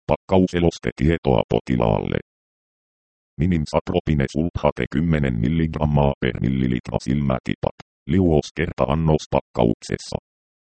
Pakkauseloste tietoa potilaalle. Minimsatropine sulfate 10 mg per millilitra silmätipat. Liuoskerta-annos pakkauksessa.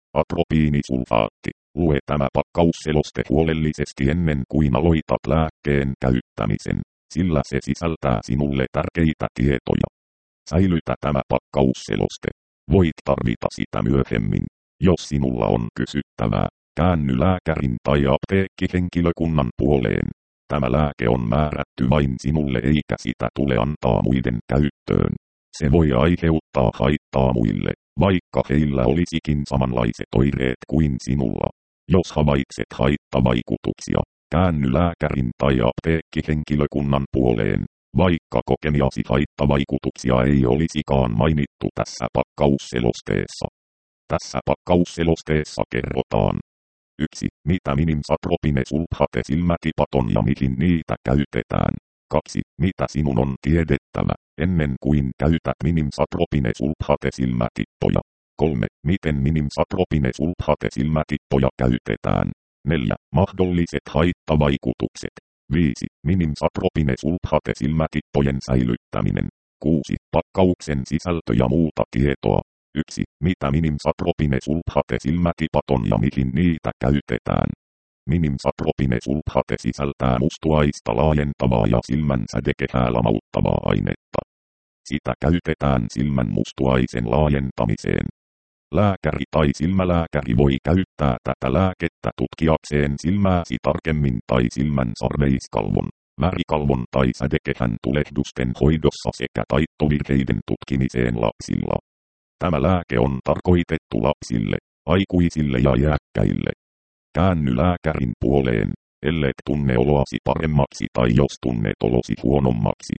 Atropiinisulfaatti. Lue tämä pakkausseloste huolellisesti ennen kuin aloitat lääkkeen käyttämisen, sillä se sisältää sinulle tärkeitä tietoja. Säilytä tämä pakkausseloste. Voit tarvita sitä myöhemmin. Jos sinulla on kysyttävää, käänny lääkärin tai apteekkihenkilökunnan puoleen. Tämä lääke on määrätty vain sinulle eikä sitä tule antaa muiden käyttöön. Se voi aiheuttaa haittaa muille, vaikka heillä olisikin samanlaiset oireet kuin sinulla. Jos havaitset haittavaikutuksia, käänny lääkärin tai apteekkihenkilökunnan puoleen, vaikka kokemiasi haittavaikutuksia ei olisikaan mainittu tässä pakkausselosteessa. Tässä pakkausselosteessa kerrotaan 1. Mitä minimsatropine sulfate silmätipat on ja mihin niitä käytetään. 2. Mitä sinun on tiedettävä, ennen kuin käytät minimsatropine sulfate silmätippoja. 3. Miten minimsatropine sulfate silmätippoja käytetään. 4. Mahdolliset haittavaikutukset. 5. Minimsatropine sulfate silmätippojen säilyttäminen. 6. Pakkauksen sisältö ja muuta tietoa. 1. Mitä minimsatropine sulfate silmätipat on ja mihin niitä käytetään. Minimsatropine sulfate sisältää mustuaista laajentavaa ja silmän sädekehää lamauttavaa ainetta. Sitä käytetään silmän mustuaisen laajentamiseen. Lääkäri tai silmälääkäri voi käyttää tätä lääkettä tutkiakseen silmääsi tarkemmin tai silmän sarveiskalvon, värikalvon tai sädekehän tulehdusten hoidossa sekä taittovirheiden tutkimiseen lapsilla. Tämä lääke on tarkoitettu lapsille, aikuisille ja iäkkäille. Käänny lääkärin puoleen, ellet tunne oloasi paremmaksi tai jos tunnet olosi huonommaksi.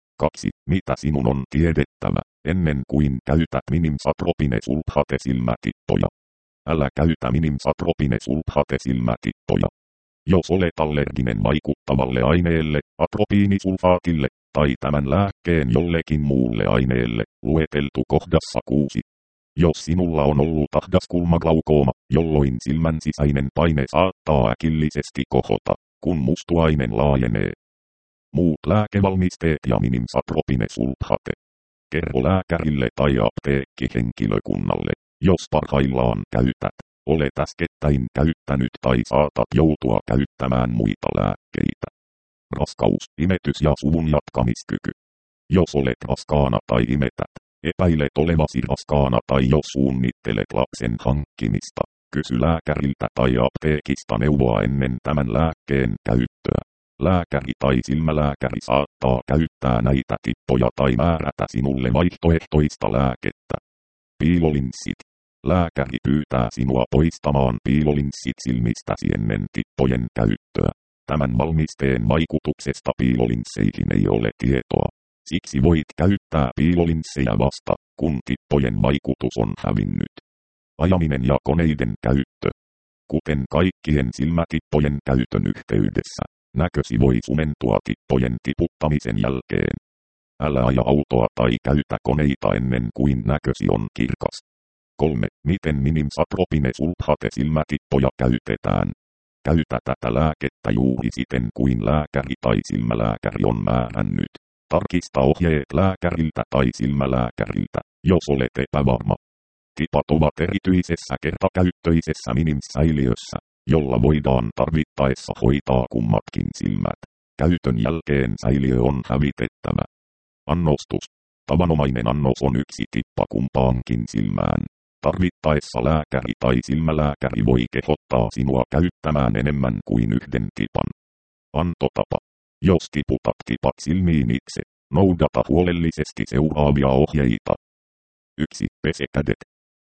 2. Mitä sinun on tiedettävä, ennen kuin käytät minimsatropine sulfate silmätippoja. Älä käytä minimsatropine sulfate silmätippoja. Jos olet allerginen vaikuttavalle aineelle, atropiinisulfaatille, tai tämän lääkkeen jollekin muulle aineelle, lueteltu kohdassa 6. Jos sinulla on ollut ahdaskulmaglaukoma, jolloin silmän sisäinen paine saattaa äkillisesti kohota, kun mustuainen laajenee. Muut lääkevalmisteet ja minimsatropine sulfate. Kerro lääkärille tai apteekkihenkilökunnalle, jos parhaillaan käytät, olet äskettäin käyttänyt tai saatat joutua käyttämään muita lääkkeitä. Raskaus, imetys ja suvun jatkamiskyky. Jos olet raskaana tai imetät, epäilet olevasi raskaana tai jos suunnittelet lapsen hankkimista, kysy lääkäriltä tai apteekista neuvoa ennen tämän lääkkeen käyttöä. Lääkäri tai silmälääkäri saattaa käyttää näitä tippoja tai määrätä sinulle vaihtoehtoista lääkettä. Piilolinssit. Lääkäri pyytää sinua poistamaan piilolinssit silmistäsi ennen tippojen käyttöä. Tämän valmisteen vaikutuksesta piilolinsseihin ei ole tietoa. Siksi voit käyttää piilolinssejä vasta, kun tippojen vaikutus on hävinnyt. Ajaminen ja koneiden käyttö. Kuten kaikkien silmätippojen käytön yhteydessä, näkösi voi sumentua tippojen tiputtamisen jälkeen. Älä aja autoa tai käytä koneita ennen kuin näkösi on kirkas. 3. Miten minimsatropine sulfate silmätippoja käytetään. Käytä tätä lääkettä juuri siten kuin lääkäri tai silmälääkäri on määrännyt. Tarkista ohjeet lääkäriltä tai silmälääkäriltä, jos olet epävarma. Tipat ovat erityisessä kertakäyttöisessä minimsäiliössä, jolla voidaan tarvittaessa hoitaa kummatkin silmät. Käytön jälkeen säiliö on hävitettävä. Annostus. Tavanomainen annos on 1 tippa kumpaankin silmään. Tarvittaessa lääkäri tai silmälääkäri voi kehottaa sinua käyttämään enemmän kuin 1 tipan. Antotapa. Jos tiputat tipat silmiin itse, noudata huolellisesti seuraavia ohjeita. 1. Pese kädet.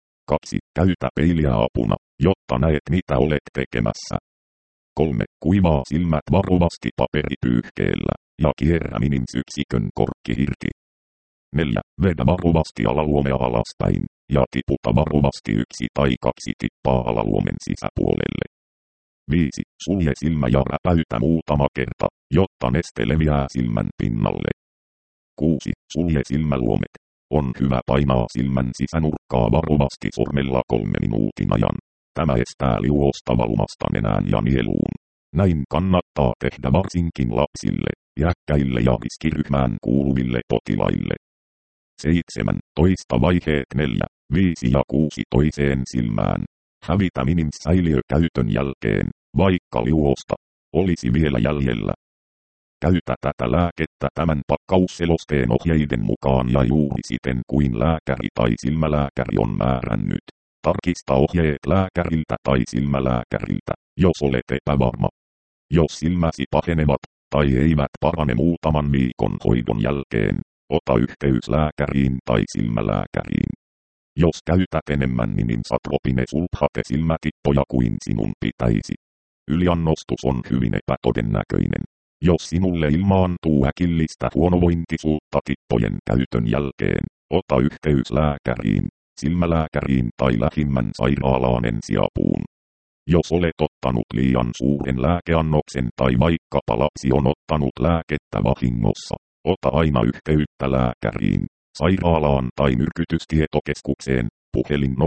2. Käytä peiliä apuna, jotta näet mitä olet tekemässä. 3. Kuivaa silmät varovasti paperipyyhkeellä ja kierrä minimsyksikön korkki irti. 4. Vedä varovasti alaluomea alaspäin ja tiputa varovasti 1 tai 2 tippaa alaluomen sisäpuolelle. 5. Sulje silmä ja räpäytä muutama kerta, jotta neste leviää silmän pinnalle. 6. Sulje silmäluomet. On hyvä painaa silmän sisänurkkaa varovasti sormella 3 minuutin ajan. Tämä estää liuosta valumasta nenään ja nieluun. Näin kannattaa tehdä varsinkin lapsille, iäkkäille ja riskiryhmään kuuluville potilaille. 17 vaiheet 4, 5 ja 6 toiseen silmään. Hävitä minimsäiliö käytön jälkeen, vaikka liuosta olisi vielä jäljellä. Käytä tätä lääkettä tämän pakkausselosteen ohjeiden mukaan ja juuri siten kuin lääkäri tai silmälääkäri on määrännyt. Tarkista ohjeet lääkäriltä tai silmälääkäriltä, jos olet epävarma. Jos silmäsi pahenevat tai eivät parane muutaman viikon hoidon jälkeen, ota yhteys lääkäriin tai silmälääkäriin. Jos käytät enemmän niminsatropinesulfate-silmätippoja kuin sinun pitäisi, yliannostus on hyvin epätodennäköinen. Jos sinulle ilmaantuu äkillistä huonovointisuutta tippojen käytön jälkeen, ota yhteys lääkäriin, silmälääkäriin tai lähimmän sairaalaan ensiapuun. Jos olet ottanut liian suuren lääkeannoksen tai vaikkapa lapsi on ottanut lääkettä vahingossa, ota aina yhteyttä lääkäriin, sairaalaan tai myrkytystietokeskukseen, puhelin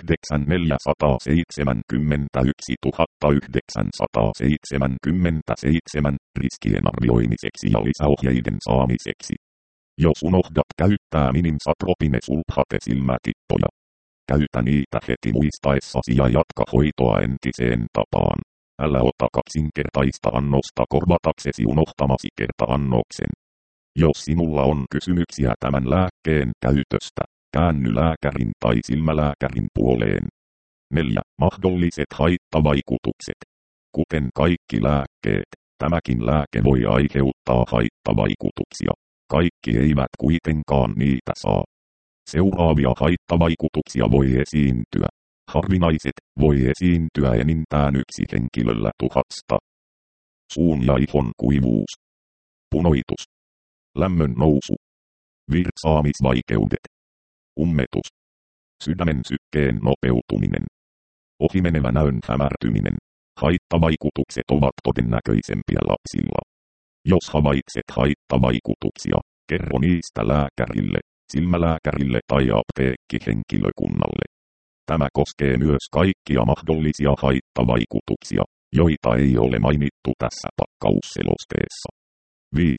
090711977, riskien arvioimiseksi ja lisäohjeiden saamiseksi. Jos unohdat käyttää minimsatropinesulfate-silmätippoja, käytä niitä heti muistaessasi ja jatka hoitoa entiseen tapaan. Älä ota kaksinkertaista annosta korvataksesi unohtamasi kerta-annoksen. Jos sinulla on kysymyksiä tämän lääkkeen käytöstä, käänny lääkärin tai silmälääkärin puoleen. 4. Mahdolliset haittavaikutukset. Kuten kaikki lääkkeet, tämäkin lääke voi aiheuttaa haittavaikutuksia. Kaikki eivät kuitenkaan niitä saa. Seuraavia haittavaikutuksia voi esiintyä. Harvinaiset voi esiintyä enintään yksi henkilöllä 1000. Suun ja ihon kuivuus. Punoitus. Lämmön nousu. Virtsaamisvaikeudet. Ummetus. Sydämen sykkeen nopeutuminen. Ohimenevä näön hämärtyminen. Haittavaikutukset ovat todennäköisempiä lapsilla. Jos havaitset haittavaikutuksia, kerro niistä lääkärille, silmälääkärille tai apteekkihenkilökunnalle. Tämä koskee myös kaikkia mahdollisia haittavaikutuksia, joita ei ole mainittu tässä pakkausselosteessa. 5.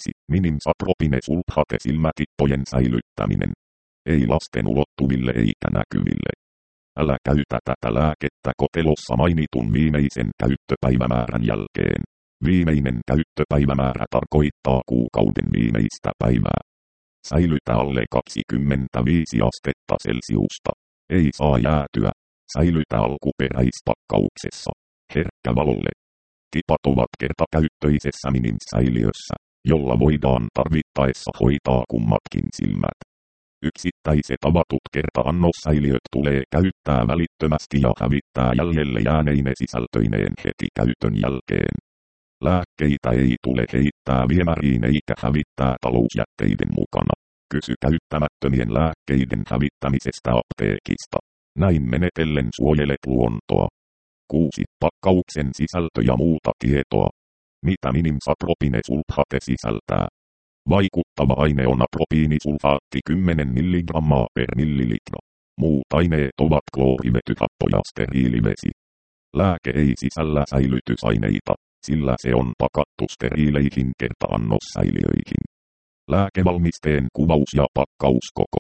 Minimsatropinesulfate-silmätippojen säilyttäminen. Ei lasten ulottuville eikä näkyville. Älä käytä tätä lääkettä kotelossa mainitun viimeisen käyttöpäivämäärän jälkeen. Viimeinen käyttöpäivämäärä tarkoittaa kuukauden viimeistä päivää. Säilytä alle 25 astetta Celsiusta. Ei saa jäätyä. Säilytä alkuperäispakkauksessa. Herkkä valolle. Tipat ovat kertakäyttöisessä minimsäiliössä, jolla voidaan tarvittaessa hoitaa kummatkin silmät. Yksittäiset avatut kerta-annossäiliöt tulee käyttää välittömästi ja hävittää jäljelle jääneine sisältöineen heti käytön jälkeen. Lääkkeitä ei tule heittää viemäriin eikä hävittää talousjätteiden mukana. Kysy käyttämättömien lääkkeiden hävittämisestä apteekista. Näin menetellen suojelet luontoa. 6. Pakkauksen sisältö ja muuta tietoa. Mitä minimsatropinesulfate sisältää? Vaikuttava aine on atropiinisulfaatti 10 mg per millilitra. Muut aineet ovat kloorivetyhappo ja steriilivesi. Lääke ei sisällä säilytysaineita, sillä se on pakattu steriileihin kerta-annossäiliöihin. Lääkevalmisteen kuvaus ja pakkauskoko.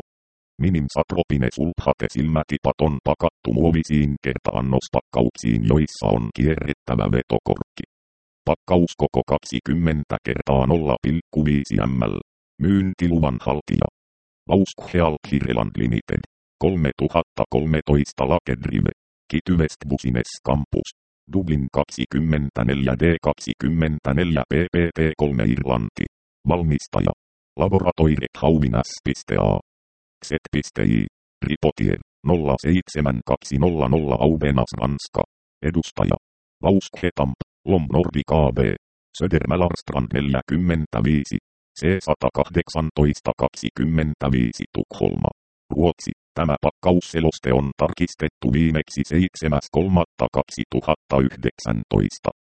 Minimsatropinesulfate-silmätipat on pakattu muovisiin kerta-annospakkauksiin, joissa on kierrettävä vetokorkki. Pakkauskoko 20 kertaa 0,5 ml. Myyntiluvan haltija. Vauskheal Hireland Limited. 3013 Lake Drive. Kitty West Business Campus. Dublin 24D24 PPT3 Irlanti. Valmistaja. Laboratoire Hauvinas.a. Xet.i. Ripotier 07200 Aubenas Ranska. Edustaja. Vauskhetamp. Lom Nordic AB. Södermälarstrand 45. C118-25 Tukholma. Ruotsi. Tämä pakkausseloste on tarkistettu viimeksi 7.3.2019.